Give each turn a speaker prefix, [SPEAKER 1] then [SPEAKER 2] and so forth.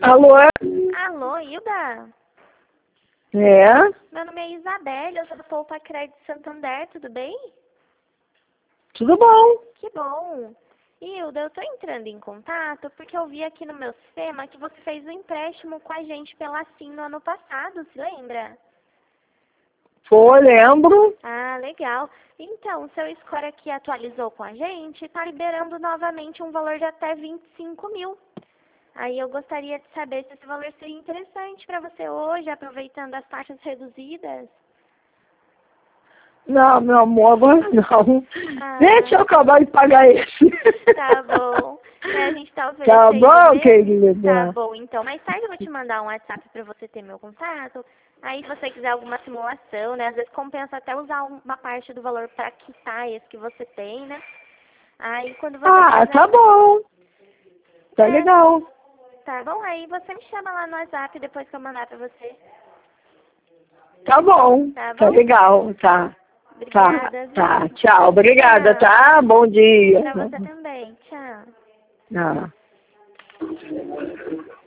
[SPEAKER 1] Alô?
[SPEAKER 2] Alô, Hilda?
[SPEAKER 1] É?
[SPEAKER 2] Meu nome é Isabelle, eu sou do Poupa Crédito Santander, tudo bem?
[SPEAKER 1] Tudo bom?
[SPEAKER 2] Que bom. Hilda, eu estou entrando em contato porque eu vi aqui no meu sistema que você fez um empréstimo com a gente pela SIM no ano passado, se lembra?
[SPEAKER 1] Foi, lembro.
[SPEAKER 2] Ah, legal. Então, seu score aqui atualizou com a gente e está liberando novamente um valor de até 25 mil. Aí eu gostaria de saber se esse valor seria interessante para você hoje, aproveitando as taxas reduzidas.
[SPEAKER 1] Não, meu amor, agora não.
[SPEAKER 2] Ah,
[SPEAKER 1] Deixa eu acabar de pagar esse.
[SPEAKER 2] tá bom. A gente tá
[SPEAKER 1] Tá
[SPEAKER 2] oferecendo
[SPEAKER 1] bom,
[SPEAKER 2] mesmo? Tá
[SPEAKER 1] querida?
[SPEAKER 2] bom, então. Mais tarde eu vou te mandar um WhatsApp para você ter meu contato. Aí se você quiser alguma simulação, né? Às vezes compensa até usar uma parte do valor para quitar esse que você tem, né? Aí quando você
[SPEAKER 1] Ah,
[SPEAKER 2] quiser...
[SPEAKER 1] tá bom. Tá
[SPEAKER 2] É,
[SPEAKER 1] legal.
[SPEAKER 2] tá bom? Aí você me chama lá no WhatsApp depois que eu mandar para você.
[SPEAKER 1] Tá bom.
[SPEAKER 2] Tá
[SPEAKER 1] Tá
[SPEAKER 2] bom?
[SPEAKER 1] legal. Tá. Tá.
[SPEAKER 2] Obrigada, viu?
[SPEAKER 1] Tá. Tchau. Obrigada,
[SPEAKER 2] Tchau.
[SPEAKER 1] tá? Bom dia.
[SPEAKER 2] Pra você também. Tchau.
[SPEAKER 1] Não.